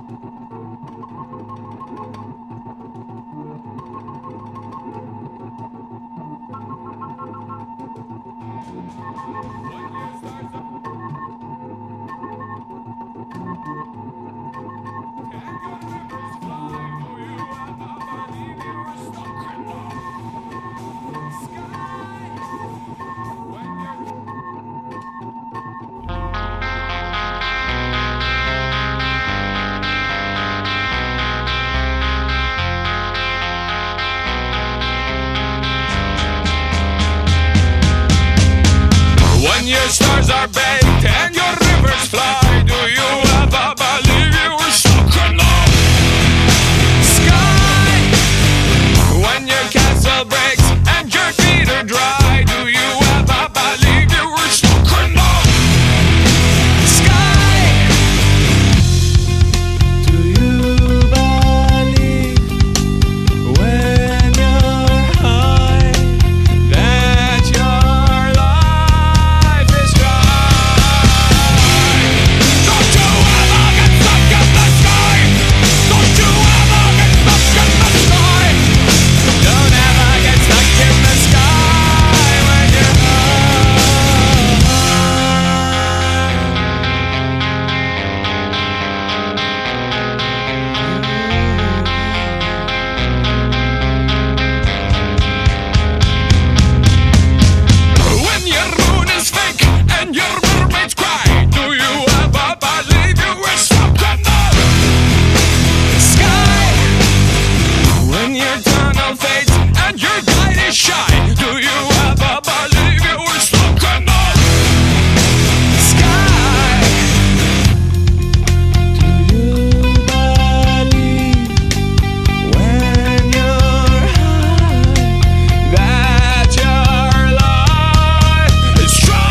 When your stars are baked and your rivers fly, do you ever believe you were stuck in the sky? When your castle breaks and your feet are dry, do you ever believe you were stuck in the sky? Do you believe when you're high that your life is dry? Don't you ever get stuck in the sky? Don't you ever get stuck in the sky? Don't ever get stuck in the sky when you're high. When your moon is fake and your mermaids cry, do you ever believe you were stuck in the sky? When your tunnel fades and your guide is shy, do you ever believe you were stuck in the sky? Do you believe when you're high that your life is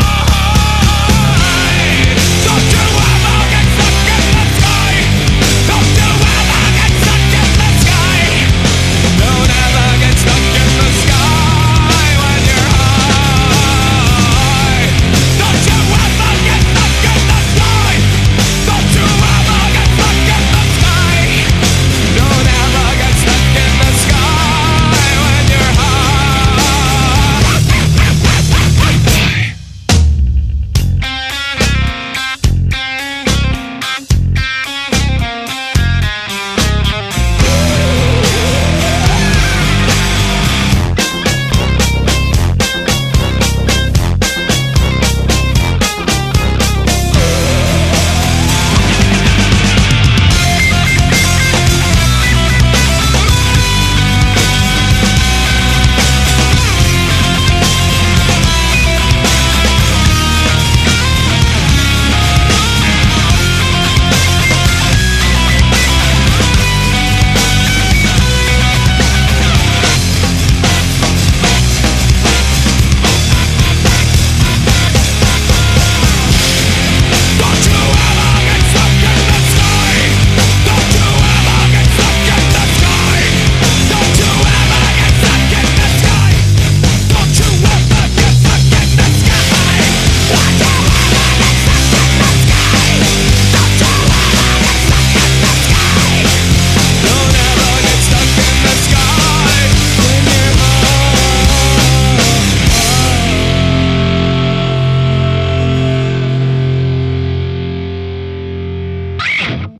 dry? Don't you ever get stuck in the sky? Don't you ever get stuck in the sky? Don't ever get stuck in the sky when you're high. Don't you ever get stuck in the sky? Don't you ever get stuck in the sky? Don't ever get stuck in the sky when you're high.